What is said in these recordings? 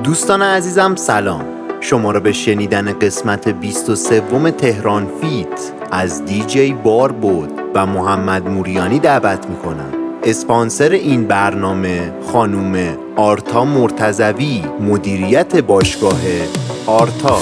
دوستان عزیزم سلام، شما را به شنیدن قسمت 23 تهران فیت از دیجی باربود و محمد موریانی دعوت میکنم. اسپانسر این برنامه خانوم آرتا مرتضوی، مدیریت باشگاه آرتا.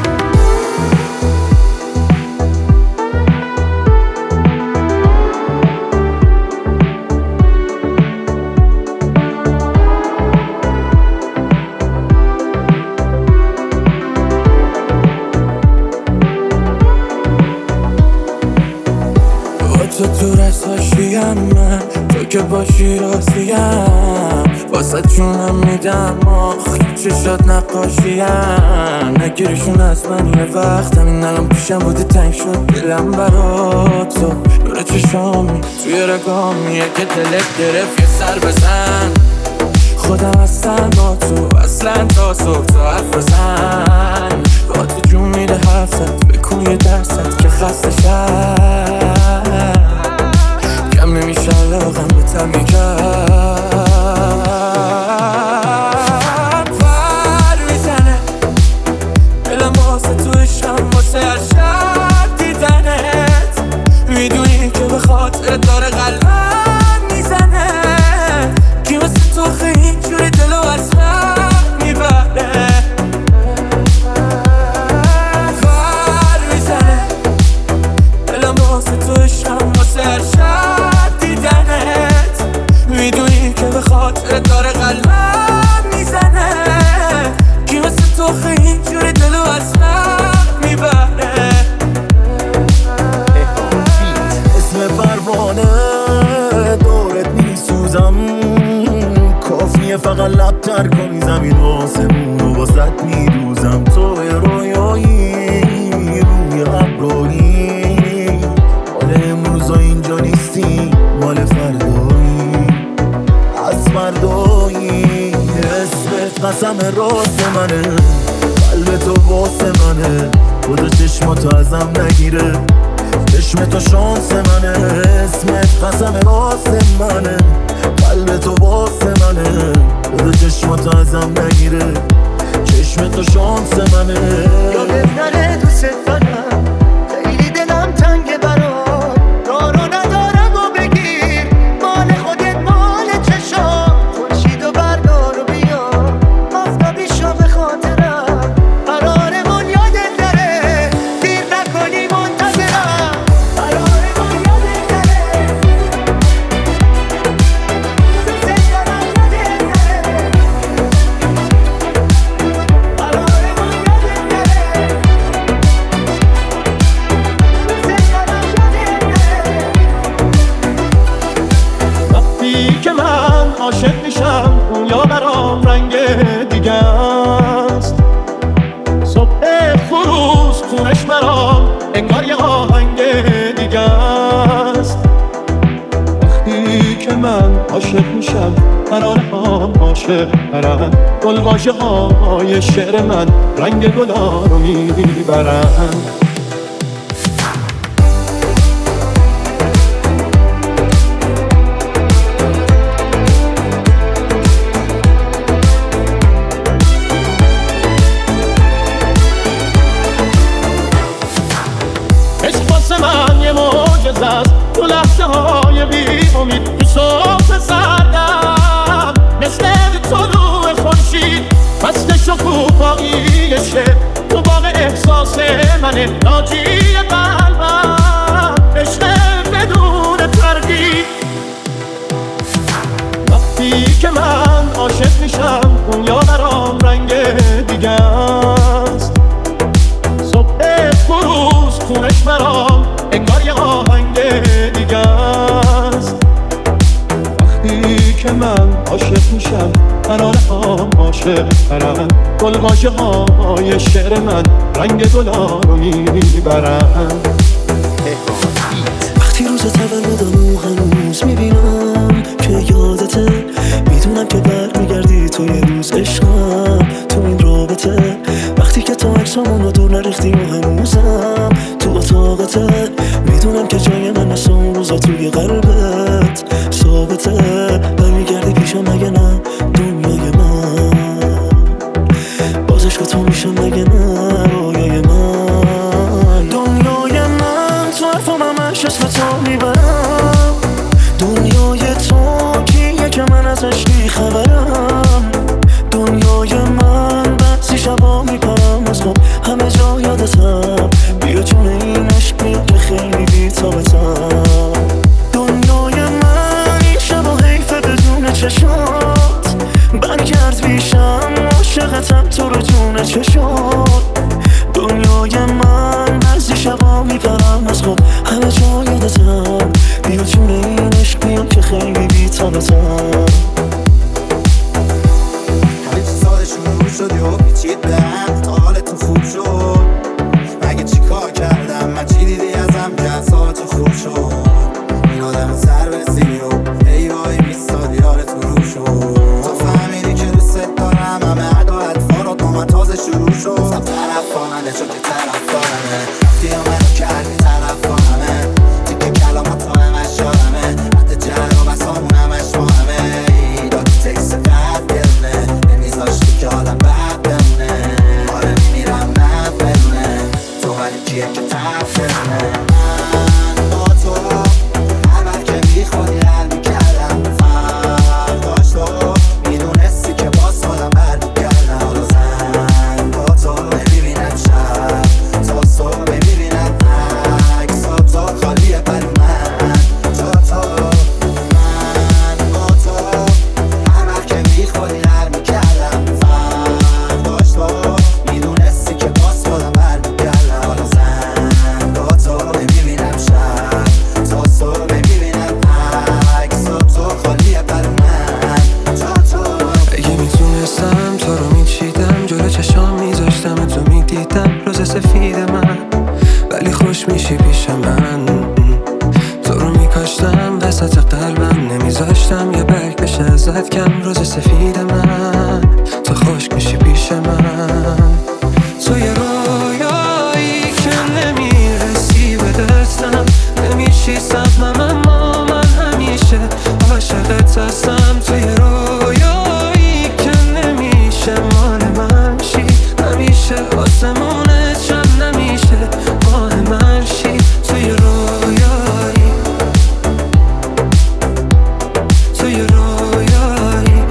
تو رساشیم من، تو که باشی راستیم، واسه جونم میدم آخ چشات نقاشیم. نگیرشون از من یه وقت، همین الان پیشم بودی تنگ شد دلم برات. تو نور چشامی توی رگامیه که دلت گرفت یه سر بزن. خودم هستم با تو اصلا تا صبح تا حرف بزن. با تو جون میده حرفت، بکن یه درست که خسته شد. کم نمیشه علاقم به تمی کرد. پر میزنه دلم واسه تو عشقم، واسه هر شب دیدنت. میدونی که به خاطر داره قلبم میزنه. کی واسه تو خیلی اینجوری دلو از من میبره. پر میزنه دلم واسه تو عشقم، واسه هر شب دیدنت. میدونی که به خاطر داره قلبم میزنه. کی واسه تو خیلی اینجوری دلو از من میبره. اسم پروانه دورت میسوزم، کافیه فقط لب تر کنی زمین آسمون واسط میدوزم. تو رویایی روی ابرایی، مال امروزا اینجا نیستی مال فردایی. از فردایی اسمت قسم راست منه، قلب تو واسه منه. خدا چشماتو ازم نگیره، چشم تو شانس منه. اسمت قسم راست منه، قلب تو واسه منه. خدا چشماتو ازم نگیره، چشم تو شانس منه. یادت نره دوست دارم، خیلی دلم تنگه برات. دارو ندارم و بگیر، مال خودت مال چشام. خورشید و بردار و بیا، آفتابی شو به خاطرم. قرارمون یادت نره، دیر نکنی منتظرم. قرارمون یادت نره، دوست دارم یادت نره. قرارمون یادت نره، دوست دارم یادت نره. وقتی که من عاشق میشم دنیا برام رنگ دیگه است. صبح خروس خونش برام انگار یه آهنگ دیگه است. وقتی که من عاشق میشم قراره هم عاشق برم. گلواژه های شعر من رنگ گلا رو میبرن. عشق واسه من یه معجزه است، تو لحظه های بی امید تو صبح سردم. مثل طلوع خورشید مست شکوفایی شب، تو باغ احساس منه، ناجی قلبم. عشق بدون تردید، وقتی که من عاشق میشم دنیا برام رنگ دیگه است. صبح فروز خونش برام انگار یه آهنگ دیگه است. وقتی که من عاشق میشم قراره هم عاشق برم. گلواژه های شعر من رنگ گلا رو میبرن. وقتی روز تولدمو هنوز میبینم که یادته، میدونم که برمیگردی تو یه روز عشقم تو این رابطه. وقتی که تو عکسامون رو دور نریختی و هنوزم تو اتاقته، میدونم که جای من اصلا اون روزا توی قلبت ثابته. برمیگردی پیشم مگه نه دنیای من. میشم مگه نه رویای من. دنیای من تو حرفم همش اسم تو میبرم، دنیای تو کیه که من ازش بیخبرم. دنیای من بعضی شبا میپرم از خواب همه جا یادتم، بیا جون این عشق بیا که خیلی بی‌طاقتم. دنیای من این شبا حیفه بدون چشات، برگرد بیشم عاشقتم تو رو جون چشات. دنیای من بعضی شبا میپرم از خواب همه جا یادتم، بیا جون این عشق بیا که خیلی بی‌طاقتم. همه چی ساده شروع شد یا پیچید به هم تا حالتون خوب شد. مگه چی کار کردم من چی دیدی ازم که اعصابتون خوب شد. این آدم سر برسی و ای وای میستاد یارتون رو شد. تو فهمیدی که دوست دارم همه عدا اطفار و دومن تازه شروع شد. گفتم طرفانه چون که طرفانمه رفتی یا منو کردی طرفانمه دیگه کلامات تو همش یادمه حتی جر و بسامون همش با همه دادی تکس قد گرونه نمیذاشتی که حالم بد بمونه. آره میمیرم نه بدونه تو ولی کیه که تفرونه. من با تو هر وقت که بیخودی هر میکردم فرداش تو میدونستی که باز خودم برمیگردم. حالا زن با تو نمیبینم شب تا صبح میبینم عکسات تو خالیه برای من جا تو. من با تو هر وقت که بیخودی هر میکردم فرداش تو میدونستی که باز خودم برمیگردم. حالا زن با تو نمیبینم شب تا صبح میبینم عکسات تو خالیه برای من جا تو. اگه میتونستم تو رو میچیدم جلو چشام میذاشتم تو میدیدم روز سفید من، ولی خوش میشی پیش من. تو رو میکاشتم وسط قلبم نمیذاشتم یه برگ بشه ازت کم. روز سفید من تو خوش میشی پیش من. تو یه رویایی که نمیرسی به دستم، نمیشی سبمم اما من همیشه عاشقت هستم. تو یه رویایی که نمیشه مال من شی، همیشه آسمونت شب نمیشه ماه من شی. تو یه رویایی، تو یه رویایی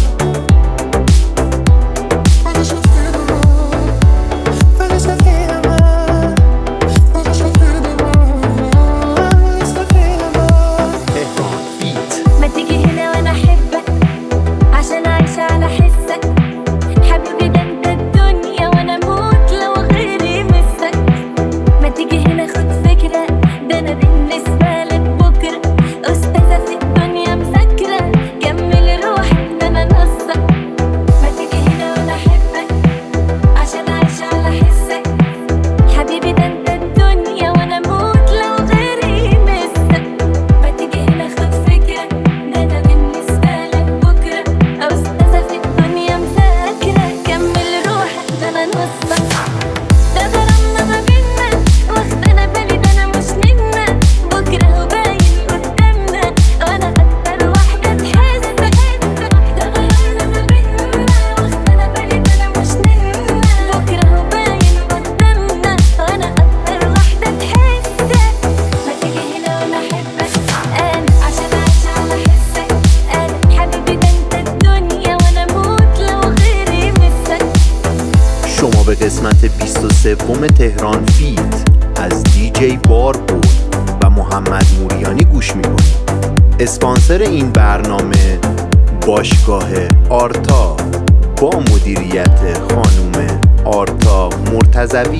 تهران فیت. ما تيجي هنا وانا احبك عشان اعيش على حسك. حبيبي ده انت الدنيا وانا اموت لو غيري مسك. ما تيجي هنا خد فكرة ده انا بالنسبة لك بكرة استاذة في الدنيا مذاكرة. كمل روحك ده انا نصك. ما تيجي هنا وانا احبك عشان اعيش على حسك. حبيبي ده انت الدنيا وانا اموت لو غيري مسك. ما تيجي هنا خد فكرة ده انا بالنسبة لك بكرة استاذة في الدنيا مذاكرة. كمل روحك ده انا نصك. ده غرامنا ما بينا واخدانا بالي ده انا مش منا. بكرة هو باين قدامنا وانا اكتر واحدة تحس. ده غرامنا ما بينا واخدانا بالي ده انا مش منا. بكرة هو باين قدامنا وانا اكتر واحدة تحس. ما تيجي هنا وانا احبك انا عشان اعيش على حسك. انا حبيبي ده انت الدنيا وانا اموت لو غيري مسك. شما به قسمت 23 تهران فیت از دیجی بار بود و محمد موریانی گوش میکنید. اسپانسر این برنامه باشگاه آرتا با مدیریت خانم آرتا مرتضوی.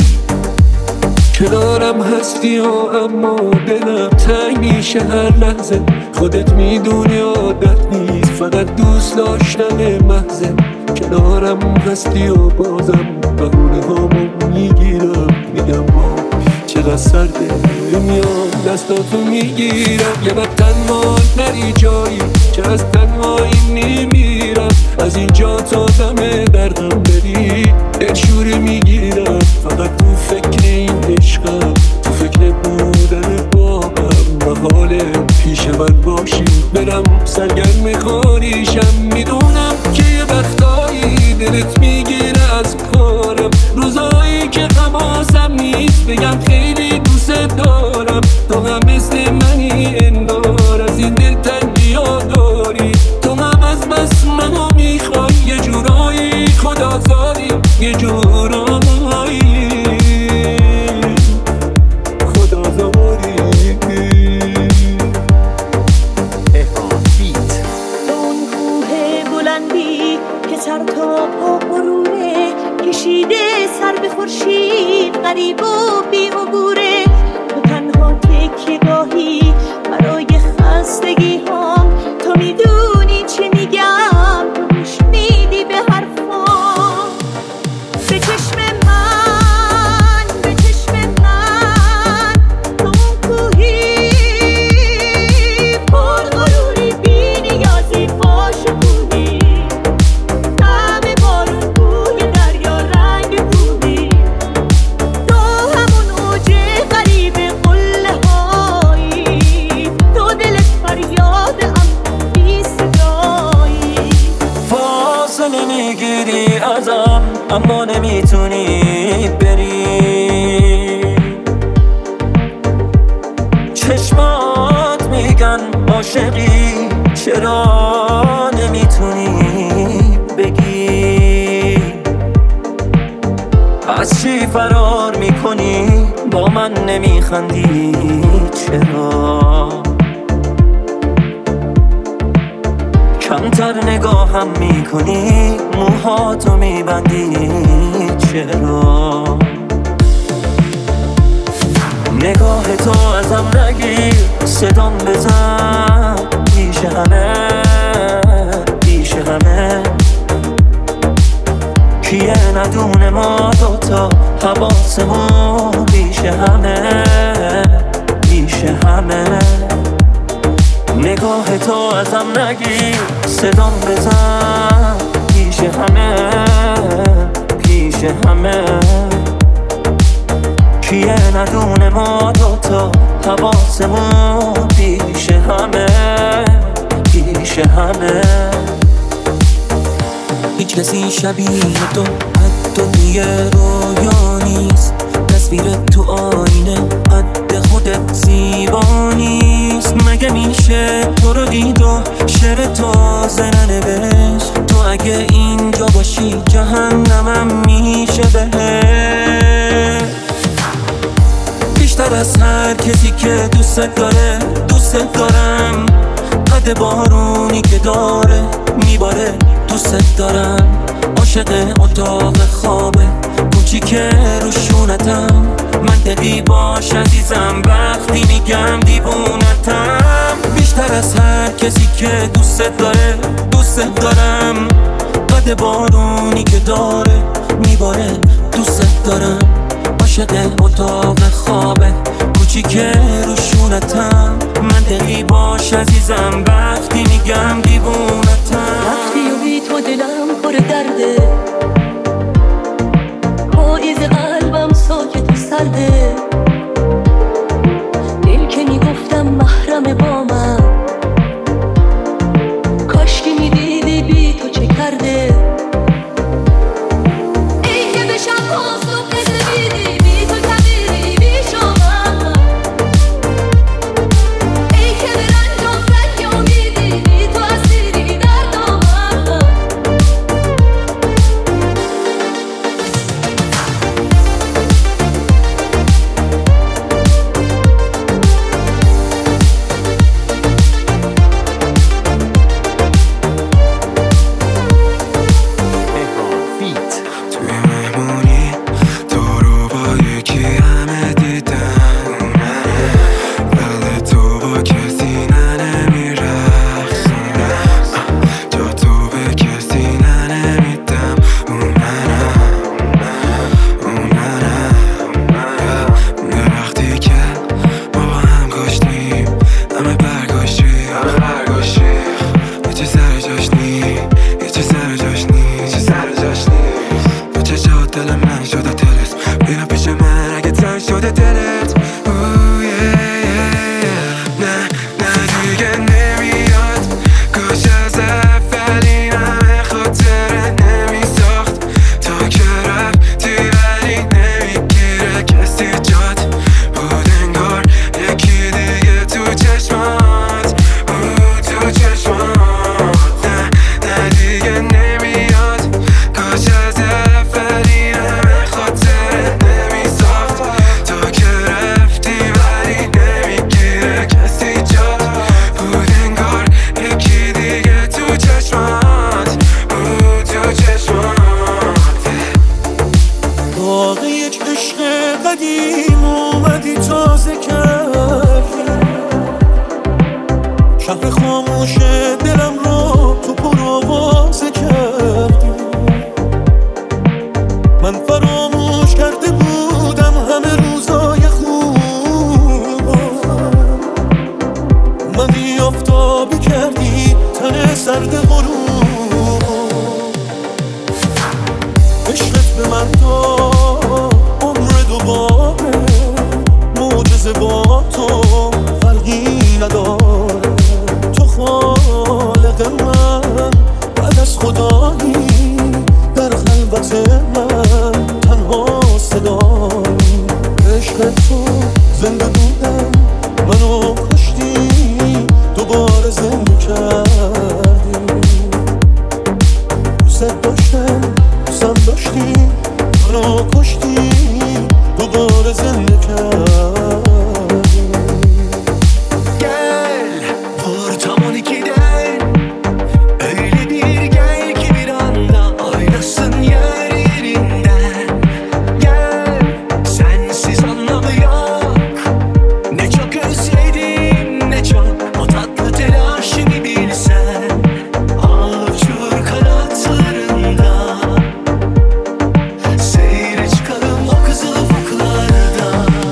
کنارم هستی و اما دلم تنگ میشه هر لحظه. خودت میدونی عادت نیست فقط دوست داشتن محضه. کنارم هستی و بازم بهونه هامو میگیرم میگم با چقدر سرده میام دستاتو میگیرم. یه وقت تنها نری جایی که از تنهایی نمیرم. از اینجا تا دم درهم بری دلشوره میگیرم. فقط تو فکر این عشقم، تو فکر بودن با هم و حال پیش من باشی. برم سرگرم خاریشم میدونم که یه وقتایی دلت میگیره از کارم. بگم خیلی دوست دارم، تو هم مثل منی انگار، از این دلتنگی ها داری، تو هم از بس منو میخوای، یه جورایی خدازاری، یه جورایی خدازاری. تهران فیت. به اون کوه بلندی که سر تا پا غروره، کشیده سر به خورشید غریب و بی عبوره، تو تنها تکیه گاهی برای خستگی هام، تو میدونی چه میگم، تو گوش میدی به حرفام. به چشم من، به چشم من، تو اون کوهی پر غروری، بی نیازی فاشکوهی، همه بارون بوی دریا رنگ کوهی، تو همون اوج غریب قله هایی، تو دلت فریاد اما بی صدایی. فاصله میگیری ازم اما نمیتونی بری، چشمات میگن عاشقی چرا نمیتونی بگی، از چی فرار میکنی با من نمیخندی چرا، کمتر نگاهم میکنی موهاتو میبندی چرا، نگاه تو ازم نگیر صدام بزن پیش همه پیش همه، کیه ندونه ما دوتا حواسمون پیش همه پیش همه، نگاه تو ازم نگیر صدام بزن پیش همه پیش همه، کیه ندونه ما دوتا حواسمون پیش همه پیش همه. هیچ کسی شبیه تو حتی توی رویا نیست، تصویر تو آینه قد خودت زیبا نیست، مگه میشه تو رو دید و شعر تازه ننوشت، تو اگه اینجا باشی جهنمم میشه بهت، بیشتر از هر کسی که دوست داره دوست دارم، قد بارونی که داره میباره دوست دارم، عاشق اتاق خوابه کوچیک روشونتم، منطقی باش عزیزم وقتی میگم دیوونتم، بیشتر از هر کسی که دوست داره دوست دارم، قد بارونی که داره میباره دوست دارم، عاشق اتاق خوابه کوچیک روشونتم، منطقی باش عزیزم وقتی میگم دیوونتم، وقتی و بی تو دلم پر درده، پاییز قلبم ساکت و سرده، دل که میگفتم محرم با من، کاش که میدیدی بی تو چه کرده، ای که به شب ها صبح نمیدی بی تو تغییری بی شما، ای که به رنجم رنگ امیدی بی تو اسیری در دامن. تهران فیت. توی مهمونی تو رو با یکی همه دیدن، بله تو با کسی نمیرخصونه، جا تو به کسی نمیدم، اون منم وقتی که ما با هم کشتیم همه برگاشتی، یه چه سر جاش نی یه چه سر جاش نی چه سر جاش نی، تو چشات دل من شده دلت، بیا پیش من اگه تنگ شده دلت، نه دیگه نمیاد، کاش از اول این همه خاطره نمیساخت، تا که رفتی ولی نمیگیره کسی جا عشقت به من تا عمر دوباره معجزه با تو فرقی نداره. تو خالق من بعد از خدایی در خلوت من تنها صدایی. عشق تو زنده بودم منو کشتی دوباره زنده کردی. دوست داشتم دوستم داشتی منو کشتی دوباره زنده کردی. Gel ortamın ikiden öyle bir gel ki bir anda oynasın yer yerinden. Gel sensiz anlamı yok, ne çok özledim ne çok o tatlı telaşı bir bilsen. Al uçur kanatlarında seyre çıkalım o kızıl ufuklarda.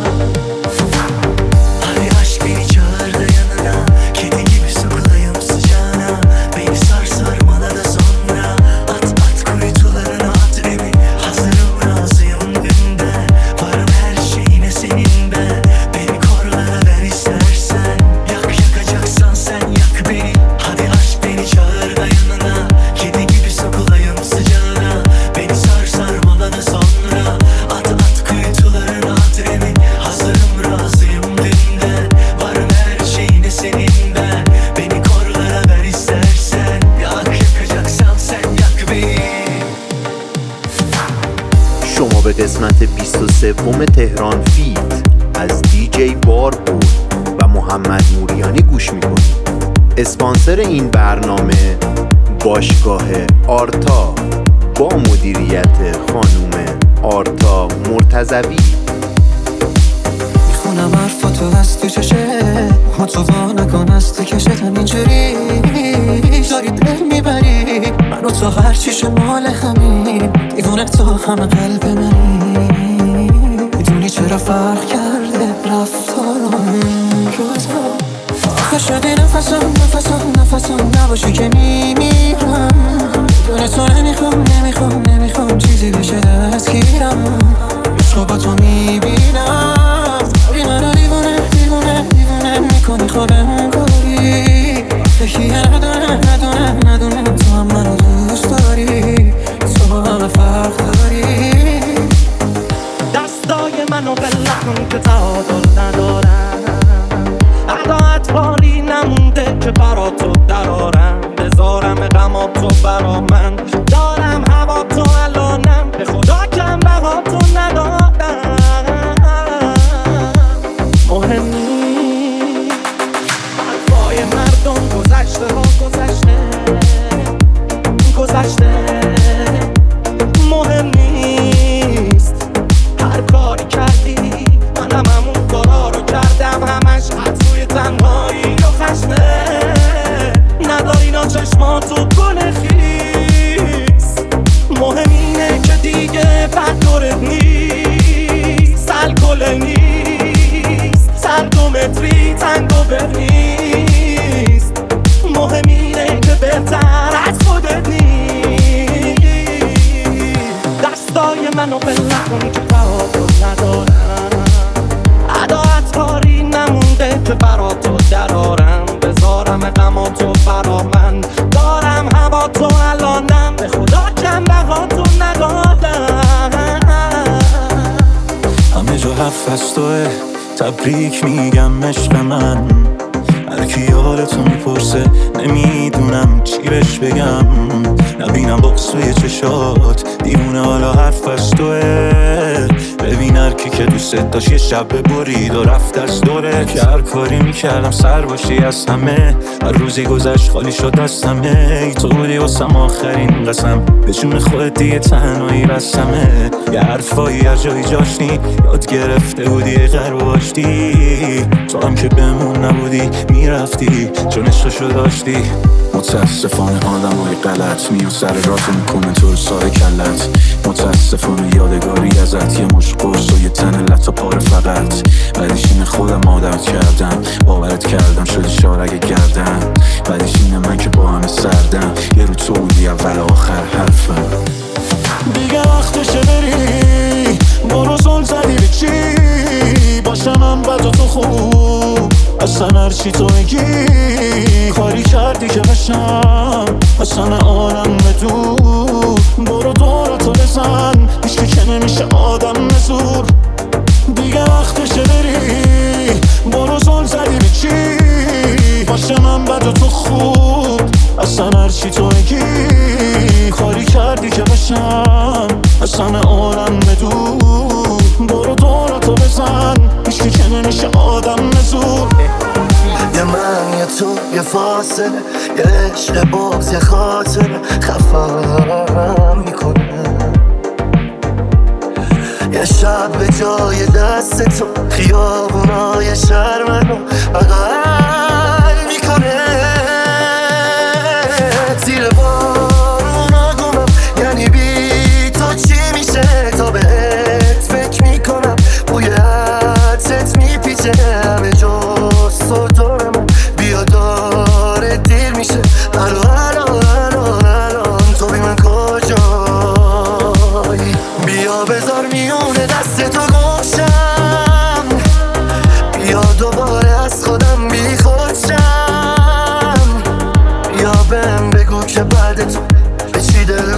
Hadi aşk beni çağır da yanına, kedi gibi sokulayım sıcağına. Beni sar sarmala da sonra at at kuytularına at beni. Hazırım razıyım dünden, varım her şeyine senin ben. Beni korlara ver istersen, yak yakacaksan sen yak beni. Hadi aşk beni çağır da yanına, kedi gibi sokulayım sıcağına. Beni sar sarmala da sonra at at kuytularına at beni. Hazırım razıyım dünden, varım her şeyine senin ben. Beni korlara ver istersen, yak yakacaksan sen yak beni. شما به قسمت 23 تهران فیت از دیجی بار بود و محمد موریانی گوش میکنید. اسپانسر این برنامه باشگاه آرتا با مدیریت خانوم آرتا مرتضوی. میخونم حرفاتو از تو چشه ما تو وا نکن از تو کشتم اینجوری داری دل میبری منو تو هرچیش مال همین دیوونه تو همه قلب منی. میدونی چرا فرق کرده رفتارم این روزا آخه شده نفسم نباشی که میمیرم. بدون تو نمیخوام چیزی بشه دستگیرم. عشق با تو میبینم داری منو دیوونه میکنی خوابم کاری. فکریه ندونه تو هم منو دوست داری، تو همه فرق داری. دستای منو بله کن که تعادل ندارم، عداعت باری نمونده که برا تو درارم. بذارم غما تو برا من، دارم هوا تو الانم، به خدا کم بها تو ندادم. مهم نیست حرفای مردم، گذشته ها گذشته. مهم نیست هر کاری کردی، منم همون کارا رو کردم. همش حد روی تنهایی و خشمه، نداری نا چشماتو گل خیس. مهم اینه که دیگه بد دورت نیست، الکل نیست، سر 2 متری تنگو برنیست. مهم اینه که بهتر از خودت نیست. دستای منو بله کن که تعادل ندارم، عداعت کاری نمونده که برا تو درارم. بذارم غما تو برا من، دارم هوا تو الانم، به خدا کم بها تو ندادم. همه جا حرف از توه، تبریک میگم عشق من. هر کی حالتو میپرسه نمیدونم چی بهش بگم. نبینم بغض توی چشات دیوونه، حالا حرف از توه. ببین هر کی که دوست داشت یه شب برید و رفت از دوره. که هر کاری میکردم سر باشی از همه، هر روزی گذشت خالی شد از همه. ای تو بودی واسم آخرین قسم، به جون خودت دیگه تنهایی رسمه. یه حرفایی از جایی جاشتی، یاد گرفته بودی غرب باشتی. تو هم که بمون نبودی میرفتی چون عشقشو داشتی. متاسفانه آدم های غلط میان سر راتو میکنن تو رو سار کلت. متاسفانه یادگاری ازت یه مش قرص و یه تن لطا پاره فقط. بعدش اینه خودم عادت کردم، باورت کردم شدی شارگ گردم. بعدش اینه من که با همه سردم، یه رو تو بودی اول آخر حرفم. دیگه وقتشه بری، برو زل زدی به چی؟ باشم من بد و تو خوب، اصلا هرچی تو میگی کاری کردی که بشم اصلا عالم بدون. برو دورتو بزن، هیچکی که نمیشه آدم زور. دیگه وقتشه بری، برو زل زدی به چی؟ باشه من بد و تو خوب، اصلا هرچی تو میگی کاری کردی که بشم اصلا عالم بدون. برو دورتو بزن، هیچکی که نمیشه آدم زور. یه من یه تو یه فاصله، یه عشق باز یه خاطره خفم میکنه. یه شب به جای دست تو خیابونای شهر منو بغل میکنه. زیر بارونا گمم، یعنی بی تو چی میشه؟ تا بهت فکر میکنم، بوی عطرت میپیچه همه جز تو دارم. بیا داره دیر میشه، الان تو بی من کجایی؟ بیا بذار میونه دست تو گوشم، بیا دوباره از خودم بی خودشم. بیا بهم بگو که بعد تو به چی دل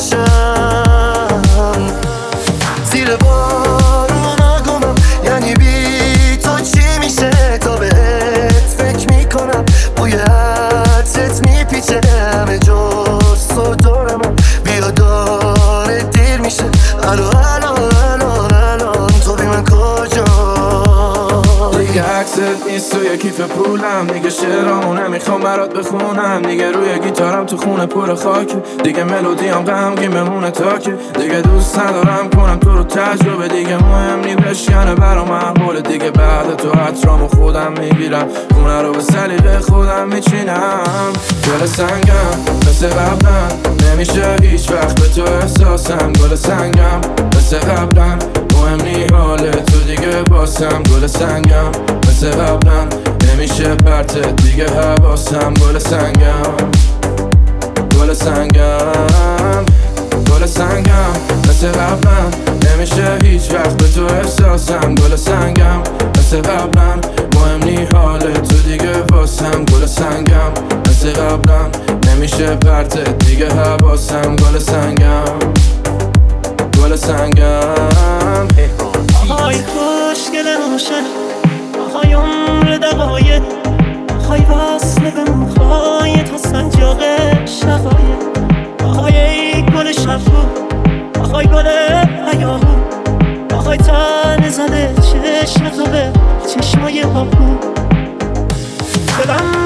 خوشم. زیر بارونا گمم، یعنی بی تو چی میشه؟ تا بهت فکر میکنم، بوی عطرت میپیچه همه جز تو دارم. بیا داره دیر میشه، الان تو بی من کجایی؟ دیگه عکست نیست توی کیف پولم، دیگه شعرامو نمیخوام برات بخونم. دیگه روی گیتارم تو خونه پر خاکه، دیگه ملودیام غمگین بمونه تاکه. دیگه دوست ندارم کنم تو رو تجربه، دیگه مهم نی بشکنه برام احواله. دیگه بعد تو عطرامو خودم میگیرم، خونه رو به سلیقه خودم میچینم. گل سنگم مثل قبلم، نمیشه هیچ وقت به تو احساسم. گل سنگم مثل قبلم، مهم نی حال تو دیگه باسم. گل سنگم مثل قبلم، نمیشه پرتت دیگه حواسم. گل سنگم، گل سنگم، گل سنگم مثل قبلم، نمیشه هیچ وقت به تو احساسم. گل سنگم مثل قبلم، مهم نی حال تو دیگه واسم. گل سنگم مثل قبلم، نمیشه پرتت دیگه حواسم. گل سنگم، گل سنگم. آهای خوشگل روشن، آهای عمر دقایق، آهای وصل به موهایت و سنجاق شقایق. آهای ای گل شبگو، آهای گل هیاهو، آهای تن زده چشم تو به چشمای پاپو. دلم